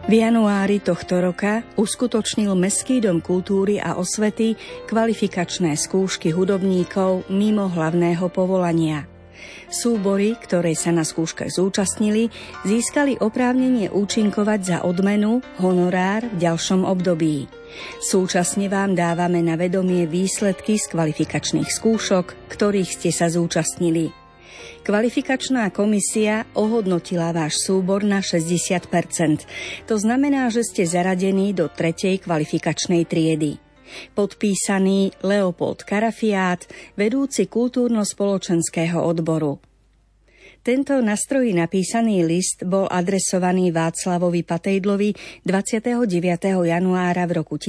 V januári tohto roka uskutočnil Mestský dom kultúry a osvety kvalifikačné skúšky hudobníkov mimo hlavného povolania. Súbory, ktoré sa na skúške zúčastnili, získali oprávnenie účinkovať za odmenu, honorár v ďalšom období. Súčasne vám dávame na vedomie výsledky z kvalifikačných skúšok, ktorých ste sa zúčastnili. Kvalifikačná komisia ohodnotila váš súbor na 60%. To znamená, že ste zaradení do 3. kvalifikačnej triedy. Podpísaný Leopold Karafiát, vedúci kultúrno-spoločenského odboru. Tento na stroji napísaný list bol adresovaný Václavovi Patejdlovi 29. januára v roku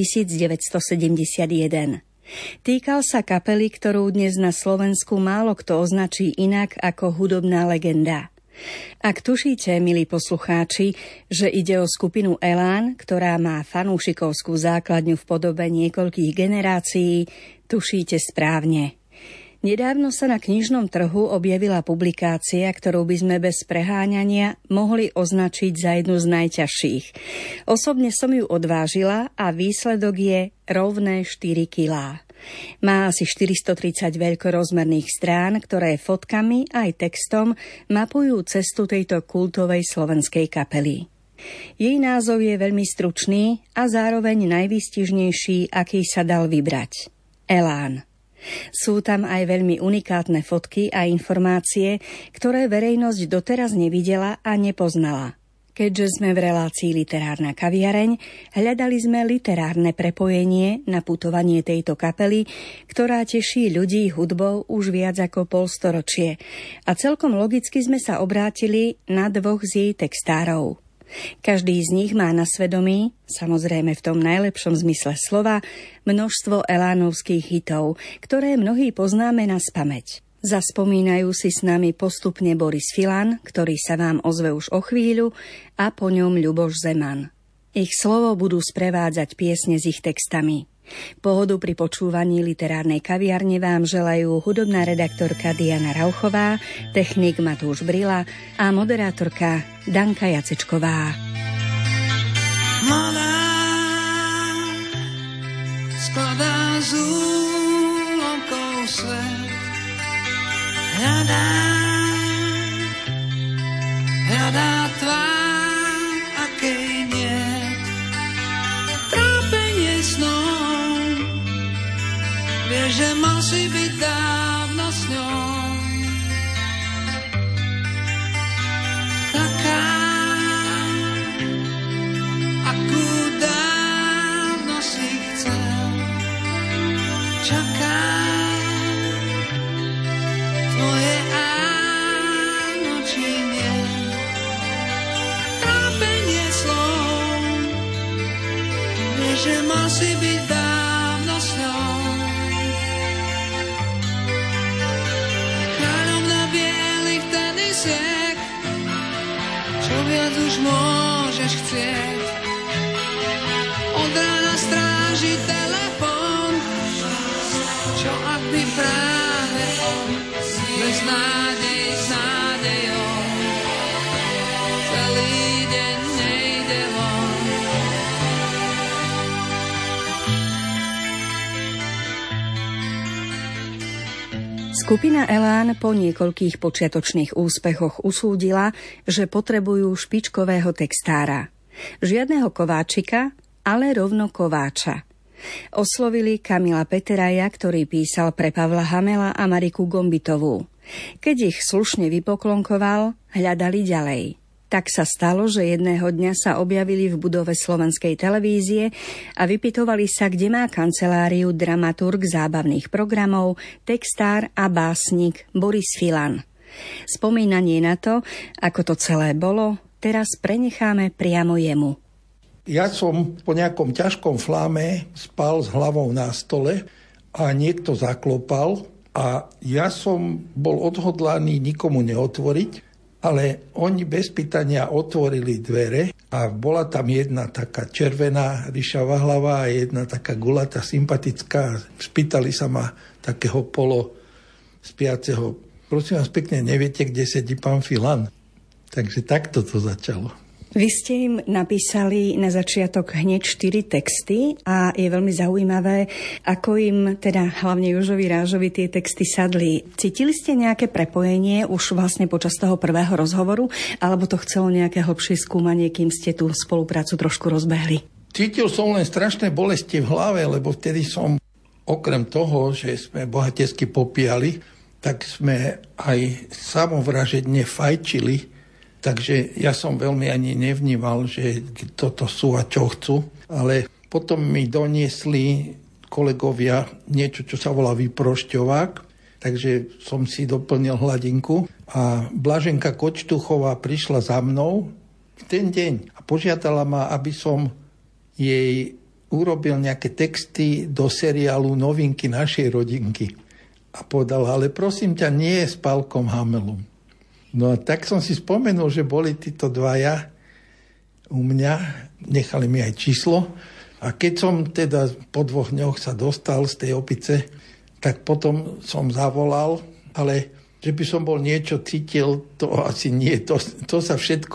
1971. Týkal sa kapely, ktorú dnes na Slovensku málo kto označí inak ako hudobná legenda. Ak tušíte, milí poslucháči, že ide o skupinu Elán, ktorá má fanúšikovskú základňu v podobe niekoľkých generácií, tušíte správne. Nedávno sa na knižnom trhu objavila publikácia, ktorú by sme bez preháňania mohli označiť za jednu z najťažších. Osobne som ju odvážila a výsledok je rovné 4 kilá. Má asi 430 veľkorozmerných strán, ktoré fotkami aj textom mapujú cestu tejto kultovej slovenskej kapely. Jej názov je veľmi stručný a zároveň najvýstižnejší, aký sa dal vybrať. Elán. Sú tam aj veľmi unikátne fotky a informácie, ktoré verejnosť doteraz nevidela a nepoznala. Keďže sme v relácii Literárna kaviareň, hľadali sme literárne prepojenie na putovanie tejto kapely, ktorá teší ľudí hudbou už viac ako polstoročie. A celkom logicky sme sa obrátili na 2 z jej textárov. Každý z nich má na svedomí, samozrejme v tom najlepšom zmysle slova, množstvo elánovských hitov, ktoré mnohí poznáme naspamäť. Zaspomínajú si s nami postupne Boris Filan, ktorý sa vám ozve už o chvíľu, a po ňom Ľuboš Zeman. Ich slovo budú sprevádzať piesne s ich textami. Pohodu pri počúvaní Literárnej kaviarne vám želajú hudobná redaktorka Diana Rauchová, technik Matúš Brila a moderátorka Danka Jacečková. Mladá skladá z úlomkov svet, hľadá tvár, akej nie. Trápenie snom, vie, že mal si byť dávno s ňou. Taká, akú dávno si chcel. Čaká tvoje áno či nie. Trápenie slov, vie, že mal si byť dávno s ňou. Kráľom na bielých tenisiek, čo viac už môžeš chcieť. Od rána stráži telefón, čo ak by práve on bez nádej s nádejou celý deň nejde von. Skupina Elán po niekoľkých počiatočných úspechoch usúdila, že potrebujú špičkového textára. Žiadneho kováčika, ale rovno kováča. Oslovili Kamila Peteraja, ktorý písal pre Pavla Hamela a Mariku Gombitovú. Keď ich slušne vypoklonkoval, hľadali ďalej. Tak sa stalo, že jedného dňa sa objavili v budove Slovenskej televízie a vypytovali sa, kde má kanceláriu dramaturg zábavných programov, textár a básnik Boris Filan. Spomínanie na to, ako to celé bolo, teraz prenecháme priamo jemu. Ja som po nejakom ťažkom fláme spal s hlavou na stole a niekto zaklopal a ja som bol odhodlaný nikomu neotvoriť, ale oni bez pýtania otvorili dvere a bola tam jedna taká červená ryšavá hlava a jedna taká gulatá, sympatická. Spýtali sa ma takého polo spiaceho: prosím vás pekne, neviete, kde sedí pán Filan? Takže takto to začalo. Vy ste im napísali na začiatok hneď 4 texty a je veľmi zaujímavé, ako im teda hlavne Jožovi Rážovi tie texty sadli. Cítili ste nejaké prepojenie už vlastne počas toho prvého rozhovoru, alebo to chcelo nejaké hlbšie skúmanie, kým ste tú spoluprácu trošku rozbehli? Cítil som len strašné bolesti v hlave, lebo vtedy som, okrem toho, že sme bohatesky popíjali, tak sme aj samovražedne fajčili. Takže ja som veľmi ani nevnímal, že toto sú a čo chcú. Ale potom mi doniesli kolegovia niečo, čo sa volá vyprošťovák. Takže som si doplnil hladinku. A Blaženka Kočtuchová prišla za mnou v ten deň a požiadala ma, aby som jej urobil nejaké texty do seriálu Novinky našej rodinky. A povedala, ale prosím ťa, nie s Pálkom Hamelom. No a tak som si spomenul, že boli títo dvaja u mňa, nechali mi aj číslo. A keď som teda po 2 dňoch sa dostal z tej Opice, tak potom som zavolal, ale že by som bol niečo cítil, to asi nie. To sa všetko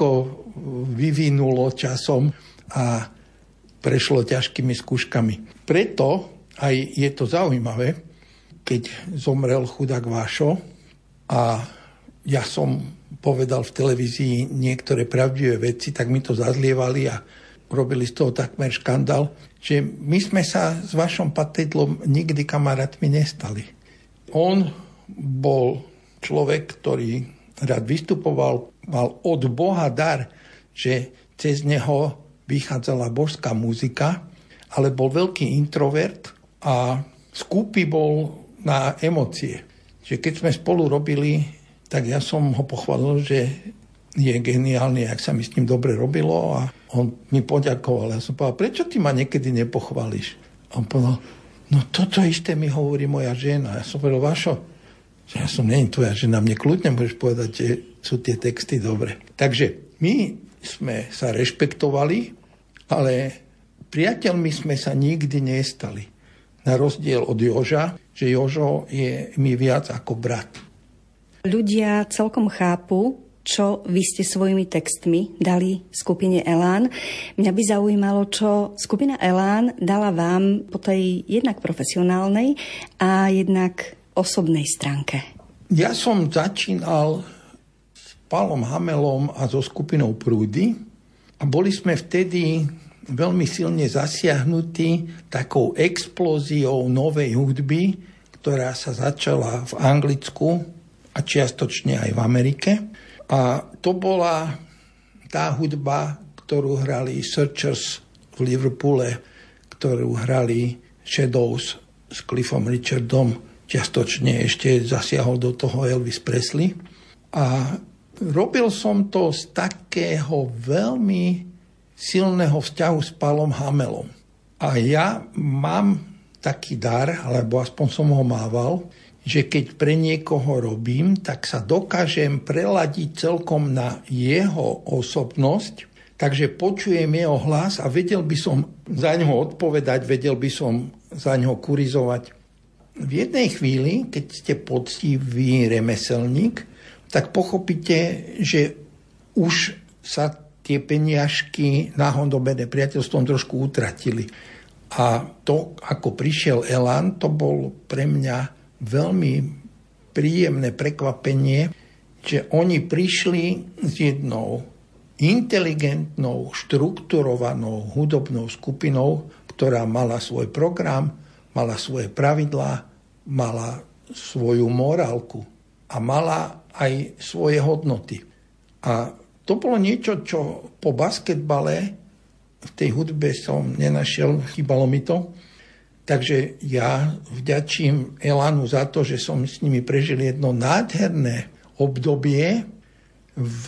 vyvinulo časom a prešlo ťažkými skúškami. Preto aj je to zaujímavé, keď zomrel chudák Vášo a ja som povedal v televízii niektoré pravdivé veci, tak mi to zazlievali a robili z toho takmer škandál, že my sme sa s Vašom Patejdlom nikdy kamarátmi nestali. On bol človek, ktorý rád vystupoval, mal od Boha dar, že cez neho vychádzala božská muzika, ale bol veľký introvert a skúpy bol na emócie. Že keď sme spolu robili, tak ja som ho pochválil, že je geniálny, ak sa mi s ním dobre robilo a on mi poďakoval. Ja som povedal, prečo ty ma niekedy nepochváliš? A on povedal, no toto isté mi hovorí moja žena. Ja som povedal, Vašo, že ja som nie tvoja žena, mne kľudne môžeš povedať, že sú tie texty dobre. Takže my sme sa rešpektovali, ale priateľmi sme sa nikdy nestali. Na rozdiel od Joža, že Jožo je mi viac ako brat. Ľudia celkom chápu, čo vy ste svojimi textmi dali skupine Elán. Mňa by zaujímalo, čo skupina Elán dala vám po tej jednak profesionálnej a jednak osobnej stránke. Ja som začínal s Pálom Hamelom a so skupinou Prúdy a boli sme vtedy veľmi silne zasiahnutí takou explóziou novej hudby, ktorá sa začala v Anglicku a čiastočne aj v Amerike. A to bola tá hudba, ktorú hrali Searchers v Liverpoole, ktorú hrali Shadows s Cliffom Richardom, čiastočne ešte zasiahol do toho Elvis Presley. A robil som to z takého veľmi silného vzťahu s Pálom Hamelom. A ja mám taký dar, alebo aspoň som ho mával, že keď pre niekoho robím, tak sa dokážem preladiť celkom na jeho osobnosť, takže počujem jeho hlas a vedel by som za ňoho odpovedať, vedel by som za ňoho kurizovať. V jednej chvíli, keď ste poctivý remeselník, tak pochopíte, že už sa tie peniažky náhodobné priateľstvom trošku utratili. A to, ako prišiel Elán, to bol pre mňa veľmi príjemné prekvapenie, že oni prišli s jednou inteligentnou, štrukturovanou hudobnou skupinou, ktorá mala svoj program, mala svoje pravidlá, mala svoju morálku a mala aj svoje hodnoty. A to bolo niečo, čo po basketbale v tej hudbe som nenašiel, chýbalo mi to. Takže ja vďačím Elánu za to, že som s nimi prežil jedno nádherné obdobie v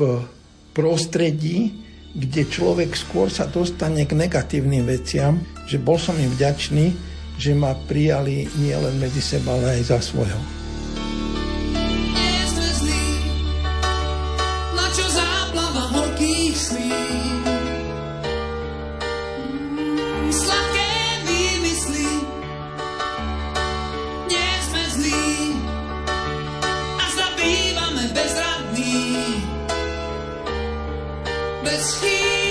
prostredí, kde človek skôr sa dostane k negatívnym veciam, že bol som im vďačný, že ma prijali nielen medzi seba, ale aj za svojho. Bez chvíľ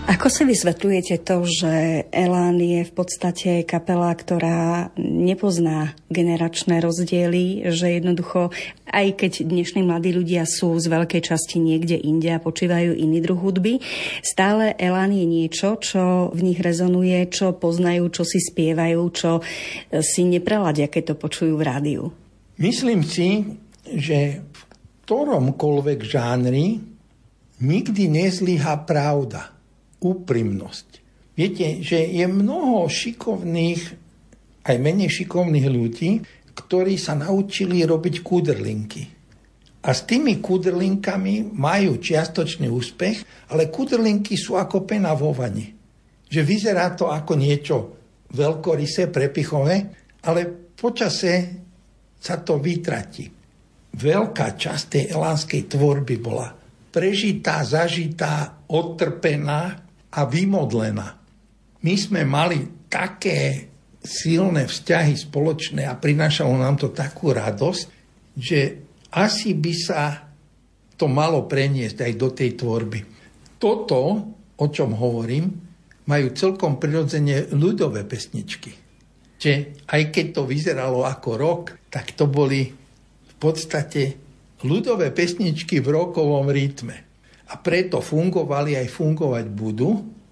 Ako si vysvetľujete to, že Elán je v podstate kapela, ktorá nepozná generačné rozdiely, že jednoducho, aj keď dnešní mladí ľudia sú z veľkej časti niekde inde a počívajú iný druh hudby, stále Elán je niečo, čo v nich rezonuje, čo poznajú, čo si spievajú, čo si nepreladia, keď to počujú v rádiu? Myslím si, že v ktoromkoľvek žánri nikdy nezlyhá pravda, úprimnosť. Viete, že je mnoho šikovných, aj menej šikovných ľudí, ktorí sa naučili robiť kúdrlinky. A s tými kúdrlinkami majú čiastočný úspech, ale kúdrlinky sú ako pena vo vani. Že vyzerá to ako niečo veľkorysé, prepichové, ale počase sa to vytratí. Veľká časť tej elánskej tvorby bola prežitá, zažitá, odtrpená a vymodlená. My sme mali také silné vzťahy spoločné a prinášalo nám to takú radosť, že asi by sa to malo preniesť aj do tej tvorby. Toto, o čom hovorím, majú celkom prirodzene ľudové pesničky. Že aj keď to vyzeralo ako rock, tak to boli v podstate ľudové pesničky v rockovom rytme. A preto fungovali aj fungovať budú,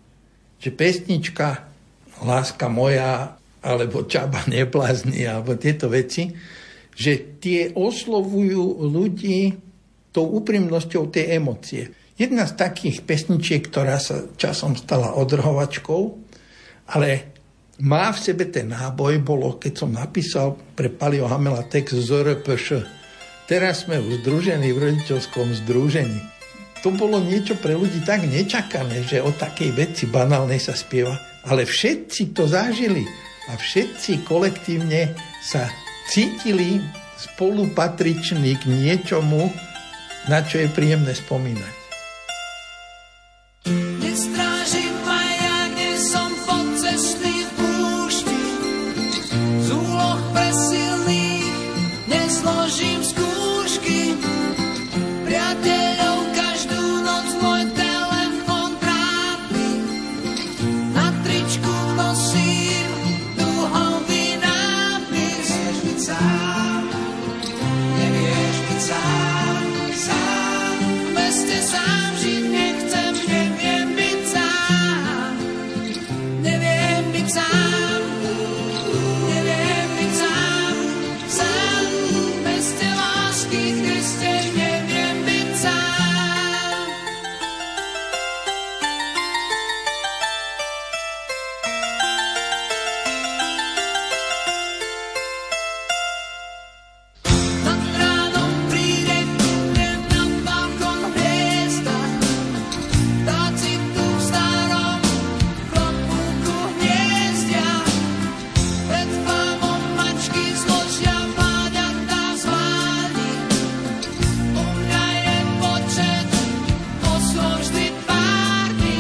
že pesnička Láska moja, alebo Čaba neblázni, alebo tieto veci, že tie oslovujú ľudí tou úprimnosťou tej emócie. Jedna z takých pesničiek, ktorá sa časom stala odrhovačkou, ale má v sebe ten náboj, bolo, keď som napísal pre Palio Hamela text z RPŠ. Teraz sme združení v rodičovskom združení. To bolo niečo pre ľudí tak nečakané, že o takej veci banálnej sa spieva. Ale všetci to zažili a všetci kolektívne sa cítili spolupatriční k niečomu, na čo je príjemné spomínať. Nestrážim maja, nie som podcestný v púšti. Z úloh presilných nezložím skúšky. Priateľov každú noc môj telefon trápi. Na tričku nosím duhový nápis. Nevieš byť sám, nevieš byť sám, sám. V meste sám žiť nechcem, neviem byť sám. Neviem byť sám, neviem byť sám, sám. V meste lásky Kriste neviem byť sám. Nad ránom príde idem na balkón hviezda. Vtáci tu v starom klobúku hniezdia. Pred fámom mačky zložia mláďatá z váni. U mňa je počet osôb vždy pár dní.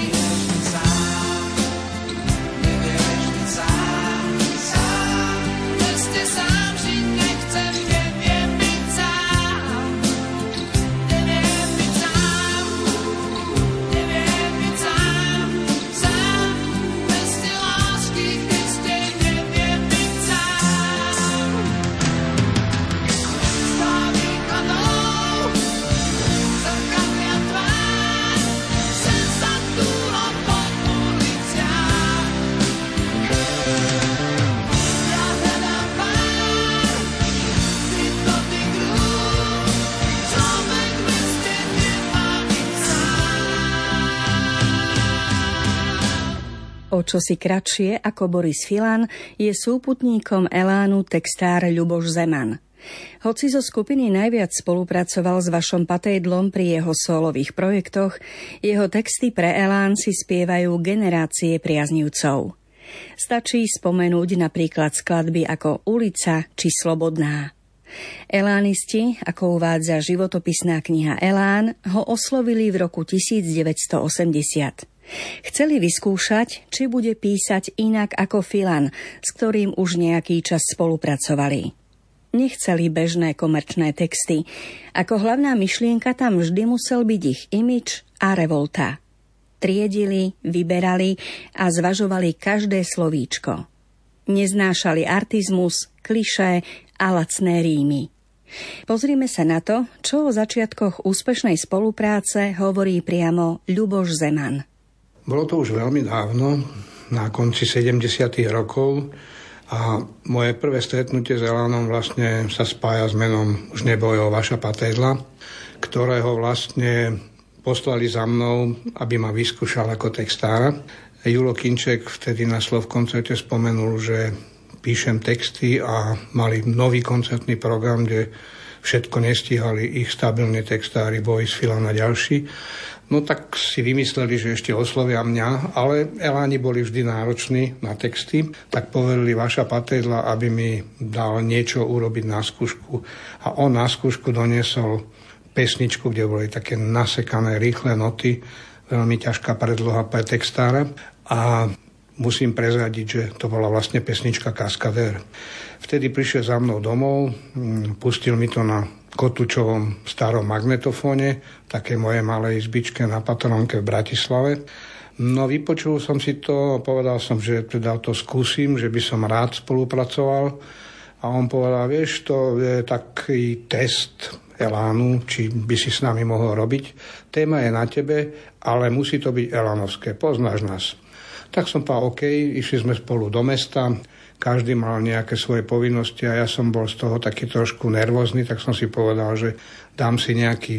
Nevieš byť sám, sám. V meste sám žiť nechcem, neviem byť sám. Neviem byť sám, neviem byť sám, sám. V meste lásky Kriste neviem byť sám. Stavy kladou, zrkadlia tvár, sen sa túha po uliciach. Ja hľadám pár, skrytých rúk, človek v meste nemá byť sám. O čosi kratšie ako Boris Filan je súputníkom Elánu textár Ľuboš Zeman. Hoci zo skupiny najviac spolupracoval s Vašom Patejdlom pri jeho sólových projektoch, jeho texty pre Elán si spievajú generácie priaznivcov. Stačí spomenúť napríklad skladby ako Ulica či Slobodná. Elánisti, ako uvádza životopisná kniha Elán, ho oslovili v roku 1980. Chceli vyskúšať, či bude písať inak ako Filan, s ktorým už nejaký čas spolupracovali. Nechceli bežné komerčné texty. Ako hlavná myšlienka tam vždy musel byť ich imidž a revolta. triedili, vyberali a zvažovali každé slovíčko. Neznášali artizmus, klišé a lacné rímy. Pozrime sa na to, čo o začiatkoch úspešnej spolupráce hovorí priamo Ľuboš Zeman. Bolo to už veľmi dávno, na konci 70. rokov, a moje prvé stretnutie s Elánom vlastne sa spája s menom už nebojho Vaša Patejdla, ktorého vlastne poslali za mnou, aby ma vyskúšal ako textára. Julo Kinček vtedy na Slov koncerte spomenul, že píšem texty a mali nový koncertný program, kde všetko nestíhali ich stabilní textári, Boris Filan a ďalší. No tak si vymysleli, že ešte oslovia mňa, ale Eláni boli vždy nároční na texty, tak poverili Vaša Patejdla, aby mi dal niečo urobiť na skúšku. A on na skúšku doniesol pesničku, kde boli také nasekané rýchle noty, veľmi ťažká predloha pre textára. A musím prezradiť, že to bola vlastne pesnička Kaskadér. Vtedy prišiel za mnou domov, pustil mi to na kotúčovom starom magnetofóne, také moje malej izbičke na Patronke v Bratislave. No vypočul som si to, povedal som, že teda to skúsim, že by som rád spolupracoval. A on povedal, vieš, to je taký test Elánu, či by si s nami mohol robiť. Téma je na tebe, ale musí to byť elánovské, poznáš nás. Tak som povedal, OK, išli sme spolu do mesta, každý mal nejaké svoje povinnosti a ja som bol z toho taký trošku nervózny, tak som si povedal, že dám si nejaký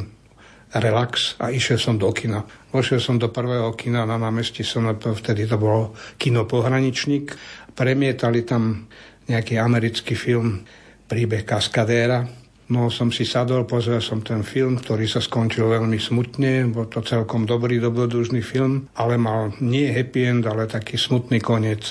relax a išiel som do kina. Vošiel som do prvého kina na námestí Sonoto, vtedy to bolo kino Pohraničník. Premietali tam nejaký americký film Príbeh Kaskadéra. No som si sadol, pozrel som ten film, ktorý sa skončil veľmi smutne. Bol to celkom dobrý, dobrodružný film, ale mal nie happy end, ale taký smutný koniec.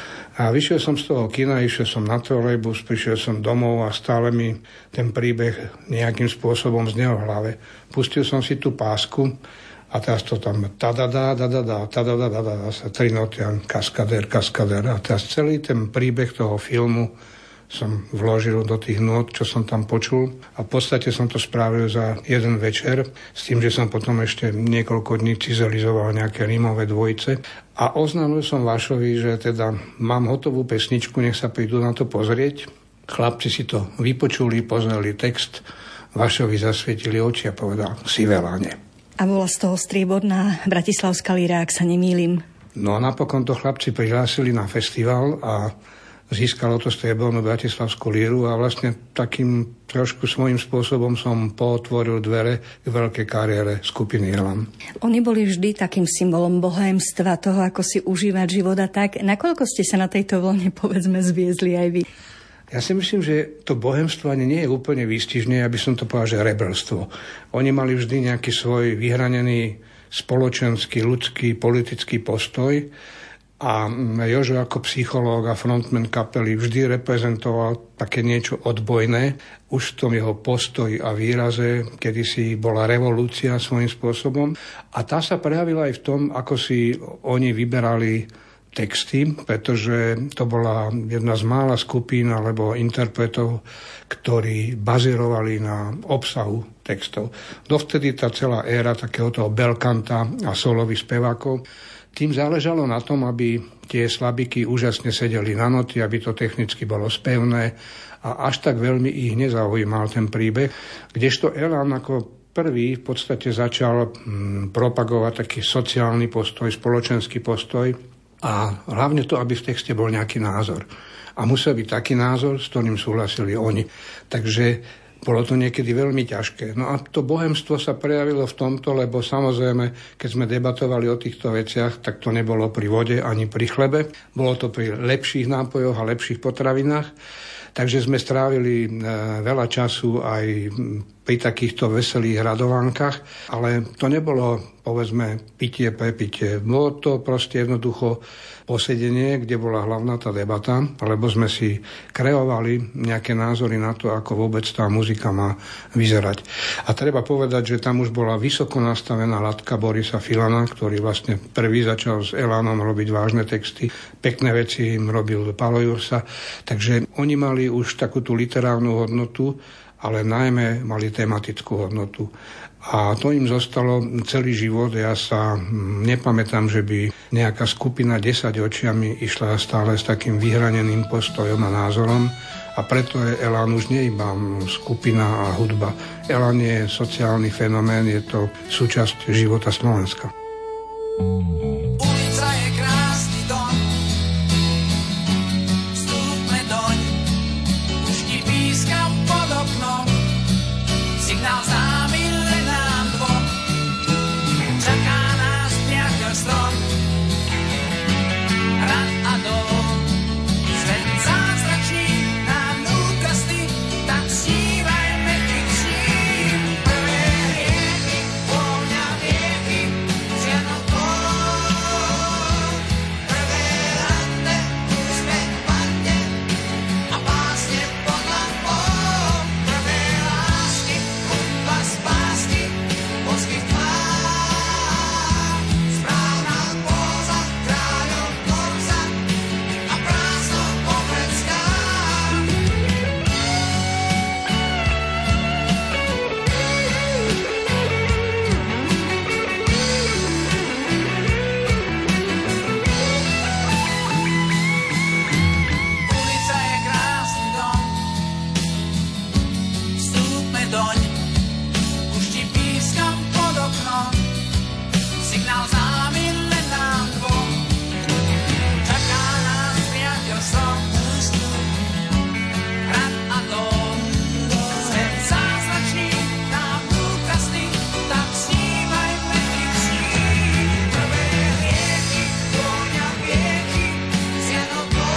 A vyšiel som z toho kina, išiel som na trolejbus, prišiel som domov a stále mi ten príbeh nejakým spôsobom znel v hlave. Pustil som si tú pásku a teraz to tam tadadá, dadadá, tadadá, dadadá, sa tri noty, kaskadér, kaskadér. A teraz celý ten príbeh toho filmu som vložil do tých nôt, čo som tam počul. A v podstate som to spravil za jeden večer, s tým, že som potom ešte niekoľko dní cizelizoval nejaké rímové dvojice. A oznámil som Vašovi, že teda mám hotovú pesničku, nech sa prídu na to pozrieť. Chlapci si to vypočuli, pozreli text, Vašovi zasvietili oči a povedal, si v Eláne. A bola z toho strieborná bratislavská líra, ak sa nemýlim. No a napokon to chlapci prihlásili na festival a získalo to striebornú bratislavskú líru a vlastne takým trošku svojím spôsobom som pootvoril dvere k veľkej kariére skupiny Elán. Oni boli vždy takým symbolom bohémstva, toho, ako si užívať život a tak. Nakoľko ste sa na tejto vlne, povedzme, zviezli aj vy? Ja si myslím, že to bohémstvo ani nie je úplne výstižné, aby som to povedal, že rebelstvo. Oni mali vždy nejaký svoj vyhranený spoločenský, ľudský, politický postoj. A Jožo ako psychológ a frontman kapely vždy reprezentoval také niečo odbojné. Už v tom jeho postoji a výraze, kedysi bola revolúcia svojím spôsobom. A tá sa prejavila aj v tom, ako si oni vyberali texty, pretože to bola jedna z mála skupín alebo interpretov, ktorí bazírovali na obsahu textov. Dovtedy tá celá éra takého toho belkanta a solových spevákov, tým záležalo na tom, aby tie slabiky úžasne sedeli na noty, aby to technicky bolo spevné a až tak veľmi ich nezaujímal ten príbeh. Kdežto Elán ako prvý v podstate začal propagovať taký sociálny postoj, spoločenský postoj a hlavne to, aby v texte bol nejaký názor. A musel byť taký názor, s ktorým súhlasili oni. Takže bolo to niekedy veľmi ťažké. No a to bohémstvo sa prejavilo v tomto, lebo samozrejme, keď sme debatovali o týchto veciach, tak to nebolo pri vode ani pri chlebe. Bolo to pri lepších nápojoch a lepších potravinách. Takže sme strávili veľa času aj pri takýchto veselých radovánkach, ale to nebolo, povedzme, pitie pre pitie. Bolo to proste jednoducho posedenie, kde bola hlavná tá debata, lebo sme si kreovali nejaké názory na to, ako vôbec tá muzika má vyzerať. A treba povedať, že tam už bola vysoko nastavená latka Borisa Filana, ktorý vlastne prvý začal s Elánom robiť vážne texty. Pekné veci im robil Palo Jursa. Takže oni mali už takú tú literárnu hodnotu, ale najmä mali tematickú hodnotu. A to im zostalo celý život. Ja sa nepamätám, že by nejaká skupina 10 očiami išla stále s takým vyhraneným postojom a názorom. A preto je Elán už nie iba skupina a hudba. Elán je sociálny fenomén, je to súčasť života Slovenska. Ulica je krásny dom, vstúpme doň, už ti pískam pod oknom, signál známy len nám dvom, čaká nás priateľstvo, hrad a dom, svet zázračný nám núka sny, tak snívajme tých sní, prvé rieky, vôňa vieky, ziano prvé rande, úspech padne a básne pod lampou, prvé lásky, hudba spásky, bosky tvár, správna póza, kráľov dvorca a prázdno povrecká. Ulica je krásny dom, vstúpme doň, už ti pískam pod oknom, signál známy len nám dvom, čaká nás priateľstvo, hrad a dom, svet zázračný nám núka sny, tak snívajme tých sní, prvé rieky, vôňa vieky, ziano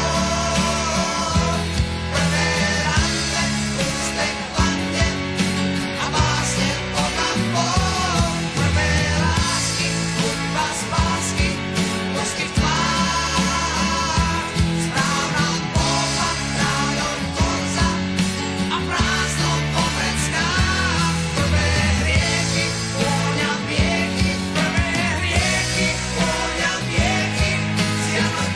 prvé rande, úspech padne a básne pod lampou, prvé lásky, hudba spásky, bosky tvár, správna póza, kráľov dvorca a prázdno povrecká, prvé rieky, vôňa vieky, prvé rieky, vôňa vieky, ziano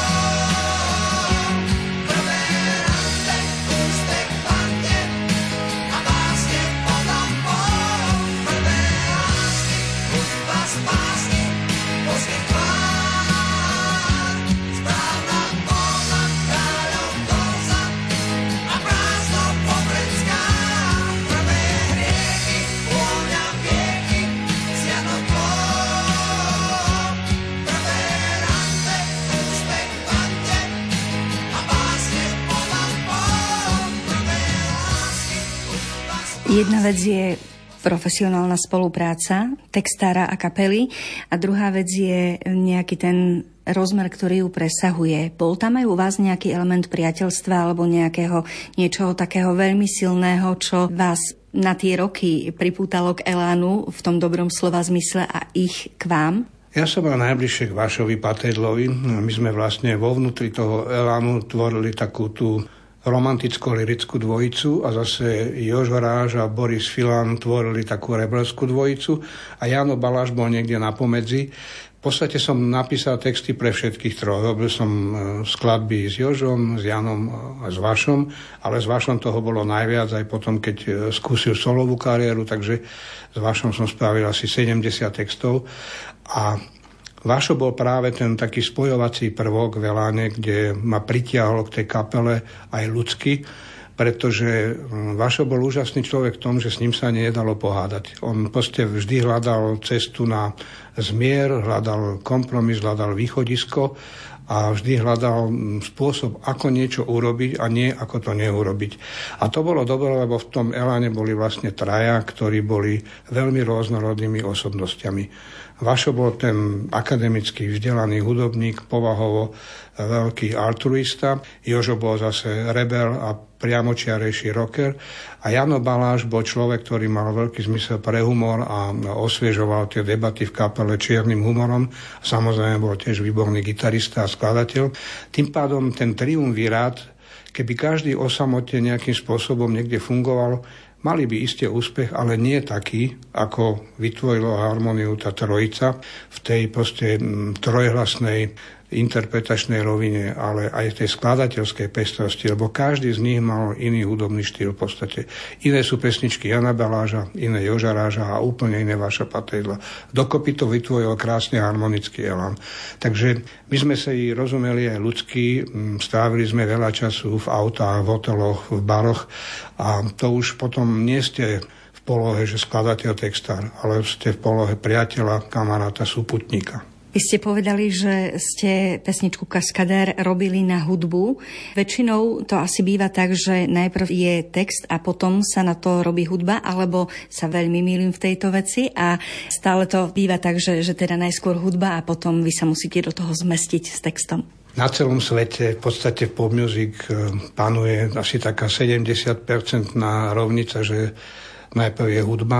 prvé rande, úspech padne a básne pod lampou, prvé lásky, hudba spásky, bosky tvár, správna póza, kráľov dvorca a prázdno povrecká, prvé rieky, vôňa vieky, ziano prvé rande, úspech padne a básne pod lampou, prvé lásky, hudba Jedna vec je profesionálna spolupráca textára a kapely a druhá vec je nejaký ten rozmer, ktorý ju presahuje. Bol tam aj u vás nejaký element priateľstva alebo nejakého niečoho takého veľmi silného, čo vás na tie roky pripútalo k Elánu v tom dobrom slova zmysle a ich k vám? Ja som mal najbližšie k Vašovi Patejdlovi. My sme vlastne vo vnútri toho Elánu tvorili takú tú romanticko-lirickú dvojicu a zase Jožo Ráž a Boris Filan tvorili takú rebelskú dvojicu a Jano Baláš bol niekde na pomedzi. V podstate som napísal texty pre všetkých troch. Robil som skladby s Jožom, s Janom a s Vašom, ale s Vašom toho bolo najviac aj potom, keď skúsil solovú kariéru, takže s Vašom som spravil asi 70 textov a Vašo bol práve ten taký spojovací prvok v Eláne, kde ma pritiahol k tej kapele aj ľudsky, pretože Vašo bol úžasný človek v tom, že s ním sa nedalo pohádať. On proste vždy hľadal cestu na zmier, hľadal kompromis, hľadal východisko a vždy hľadal spôsob, ako niečo urobiť a nie ako to neurobiť. A to bolo dobré, lebo v tom Eláne boli vlastne traja, ktorí boli veľmi rôznorodnými osobnostiami. Vašo bol ten akademicky vzdelaný hudobník, povahovo veľký altruista. Jožo bol zase rebel a priamočiarejší rocker. A Jano Baláš bol človek, ktorý mal veľký zmysel pre humor a osviežoval tie debaty v kapele čiernym humorom. Samozrejme bol tiež výborný gitarista a skladateľ. Tým pádom ten triumvirát, keby každý osamote nejakým spôsobom niekde fungoval, mali by iste úspech, ale nie taký, ako vytvorilo harmóniu tá trojica v tej proste trojhlasnej interpretačnej rovine, ale aj tej skladateľskej pestrosti, lebo každý z nich mal iný hudobný štýl v podstate. Iné sú pesničky Jana Baláža, iné Joža Ráža a úplne iné Vaša Patejdla. Dokopy to vytvoril krásne harmonický elán. Takže my sme sa i rozumeli aj ľudsky, strávili sme veľa času v autách, v hoteloch, v baroch a to už potom nie ste v polohe, že skladateľ, textár, ale ste v polohe priateľa, kamaráta, súputníka. Vy ste povedali, že ste pesničku Kaskadér robili na hudbu. Väčšinou to asi býva tak, že najprv je text a potom sa na to robí hudba, alebo sa veľmi mýlim v tejto veci a stále to býva tak, že teda najskôr hudba a potom vy sa musíte do toho zmestiť s textom. Na celom svete, v podstate v pop music panuje asi taká 70% rovnica, že najprv je hudba,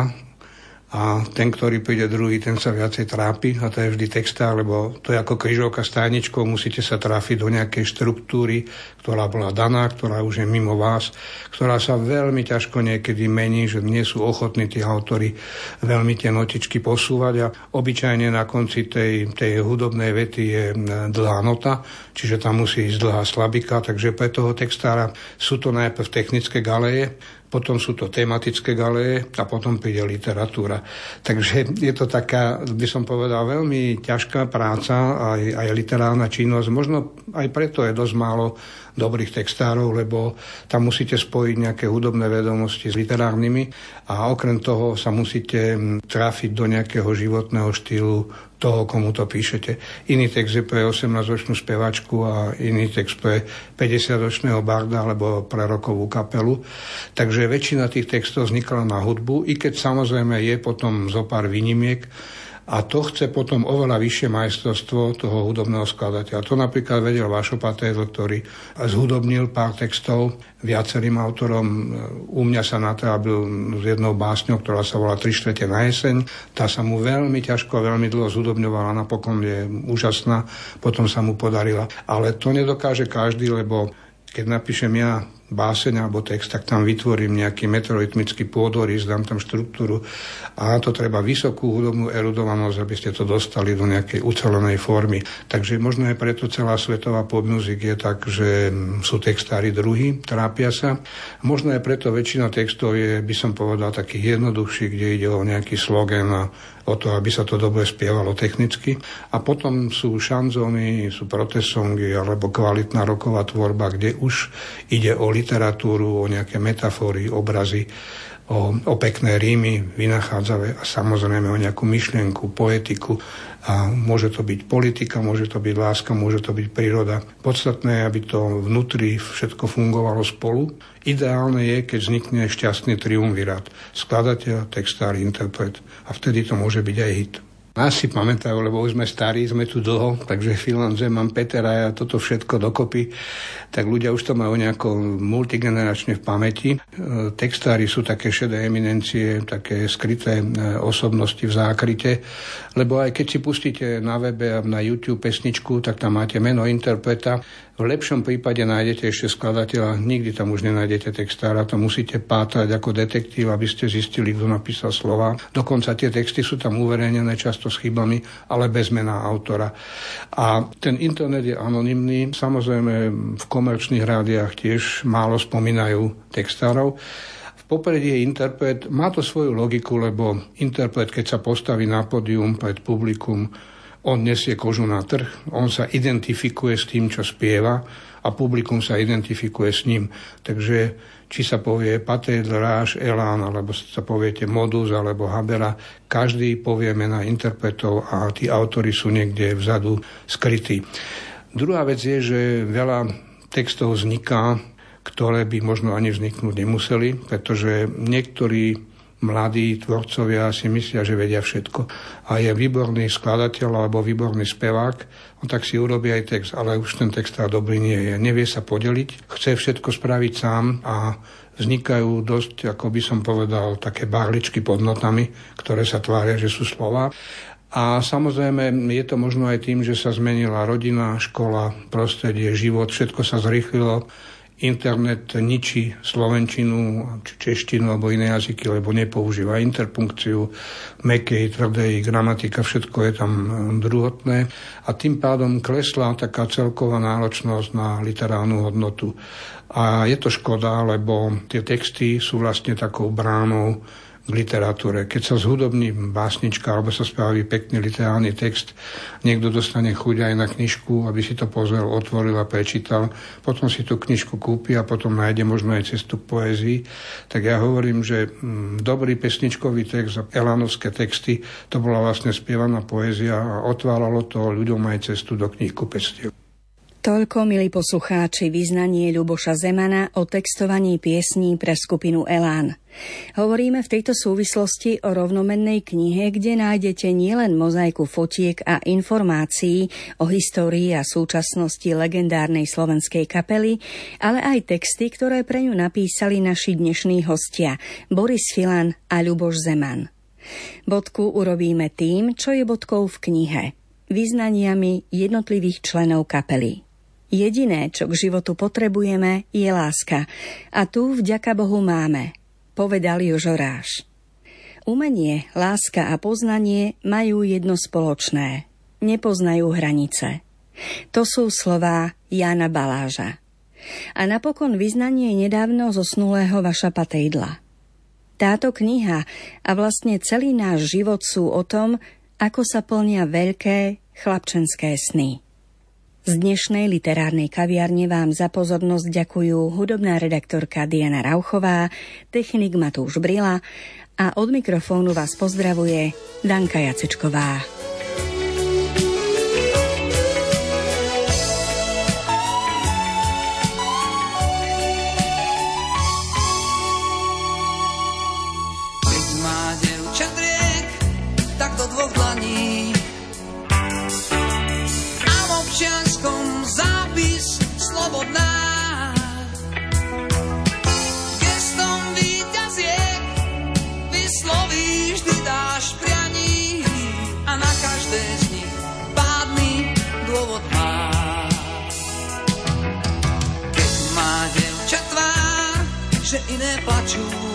a ten, ktorý príde druhý, ten sa viacej trápi a to je vždy textár, lebo to je ako križovka s tajničkou, musíte sa trafiť do nejakej štruktúry, ktorá bola daná, ktorá už je mimo vás, ktorá sa veľmi ťažko niekedy mení, že nie sú ochotní tí autori veľmi tie notičky posúvať a obyčajne na konci tej hudobnej vety je dlhá nota, čiže tam musí ísť dlhá slabika, takže pre toho textára sú to najprv technické galéje, potom sú to tematické galéje a potom príde literatúra. Takže je to taká, by som povedal, veľmi ťažká práca, aj literárna činnosť. Možno aj preto je dosť málo dobrých textárov, lebo tam musíte spojiť nejaké hudobné vedomosti s literárnymi a okrem toho sa musíte trafiť do nejakého životného štýlu toho, komu to píšete. Iný text je pre 18-ročnú spevačku a iný text pre 50-ročného barda alebo pre rockovú kapelu. Takže väčšina tých textov vznikla na hudbu, i keď samozrejme je potom zo pár výnimiek, a to chce potom oveľa vyššie majstrovstvo toho hudobného skladateľa. To napríklad vedel Vašo Patejdl, ktorý zhudobnil pár textov viacerým autorom. U mňa sa natrábil s jednou básňou, ktorá sa volá 3/4 na jeseň. Tá sa mu veľmi ťažko, veľmi dlho zhudobňovala, napokon je úžasná, potom sa mu podarila. Ale to nedokáže každý, lebo keď napíšem ja báseň alebo text, tak tam vytvorím nejaký metrorytmický pôdorys, dám tam štruktúru a na to treba vysokú hudobnú erudovanosť, aby ste to dostali do nejakej ucelenej formy. Takže možno aj preto celá svetová pop music je tak, že sú textári druhí, trápia sa. Možno aj preto väčšina textov je, by som povedal, takých jednoduchších, kde ide o nejaký slogan a o to, aby sa to dobre spievalo technicky. A potom sú šanzóny, sú protestongy alebo kvalitná rocková tvorba, kde už ide o literatúru, o nejaké metafory, obrazy, o pekné rímy vynachádzavé a samozrejme o nejakú myšlienku, poetiku. A môže to byť politika, môže to byť láska, môže to byť príroda. Podstatné je, aby to vnútri všetko fungovalo spolu. Ideálne je, keď vznikne šťastný triumvirát. Skladateľ, textár, interpret. A vtedy to môže byť aj hit. Nás si pamätajú, lebo už sme starí, sme tu dlho, takže Filanze, mám Petera a toto všetko dokopy, tak ľudia už to majú nejako multigeneračne v pamäti. Textári sú také šedé eminencie, také skryté osobnosti v zákryte, lebo aj keď si pustíte na webe a na YouTube pesničku, tak tam máte meno interpreta. V lepšom prípade nájdete ešte skladateľa, nikdy tam už nenájdete textára, to musíte pátrať ako detektív, aby ste zistili, kto napísal slova. Dokonca tie texty sú tam uverejnené často s chybami, ale bez mena autora. A ten internet je anonymný, samozrejme v komerčných rádiách tiež málo spomínajú textárov. V popredí je interpret, má to svoju logiku, lebo interpret, keď sa postaví na pódium pred publikum, on nesie kožu na trh, on sa identifikuje s tým, čo spieva a publikum sa identifikuje s ním. Takže či sa povie Patejdl, Ráž, Elán, alebo sa poviete Modus alebo Habera, každý povie mená interpretov a tí autori sú niekde vzadu skrytí. Druhá vec je, že veľa textov vzniká, ktoré by možno ani vzniknúť nemuseli, pretože niektorí mladí tvorcovia si myslia, že vedia všetko. A je výborný skladateľ alebo výborný spevák, on tak si urobí aj text, ale už ten text dobrý nie je. Nevie sa podeliť, chce všetko spraviť sám a vznikajú dosť, ako by som povedal, také barličky pod notami, ktoré sa tvária, že sú slova. A samozrejme je to možno aj tým, že sa zmenila rodina, škola, prostredie, život, všetko sa zrýchlilo. internet ničí slovenčinu, češtinu alebo iné jazyky, lebo nepoužíva interpunkciu, mäkkej, tvrdej, gramatika, všetko je tam druhotné a tým pádom klesla taká celková náročnosť na literárnu hodnotu. A je to škoda, lebo tie texty sú vlastne takou bránou k literatúre. Keď sa zhudobní básnička alebo sa spraví pekný literárny text, niekto dostane chuť aj na knižku, aby si to pozrel, otvoril a prečítal, potom si tú knižku kúpi a potom nájde možno aj cestu k poézii. Tak ja hovorím, že dobrý pesničkový text a elánovské texty, to bola vlastne spievaná poézia a otváralo to ľuďom aj cestu do knihkupectiev. Toľko, milí poslucháči, vyznanie Ľuboša Zemana o textovaní piesní pre skupinu Elán. Hovoríme v tejto súvislosti o rovnomennej knihe, kde nájdete nielen mozaiku fotiek a informácií o histórii a súčasnosti legendárnej slovenskej kapely, ale aj texty, ktoré pre ňu napísali naši dnešní hostia Boris Filan a Ľuboš Zeman. Bodku urobíme tým, čo je bodkou v knihe, vyznaniami jednotlivých členov kapely. Jediné, čo k životu potrebujeme, je láska. A tu vďaka Bohu máme, povedal Jožo Ráš. Umenie, láska a poznanie majú jedno spoločné. Nepoznajú hranice. To sú slová Jána Baláža. A napokon vyznanie nedávno zosnulého Vaša Patejdla. Táto kniha a vlastne celý náš život sú o tom, ako sa plnia veľké chlapčenské sny. Z dnešnej literárnej kaviarne vám za pozornosť ďakujú hudobná redaktorka Diana Rauchová, technik Matúš Brila a od mikrofónu vás pozdravuje Danka Jacečková. Keď má dievča driek, tak do dvoch dlaní a v občianskom zápis slobodná. Gestom víťaziek vyslovíš, ty dáš prianí a na každé z nich pádny dôvod má. Keď má dievča tvár, že iné plačú,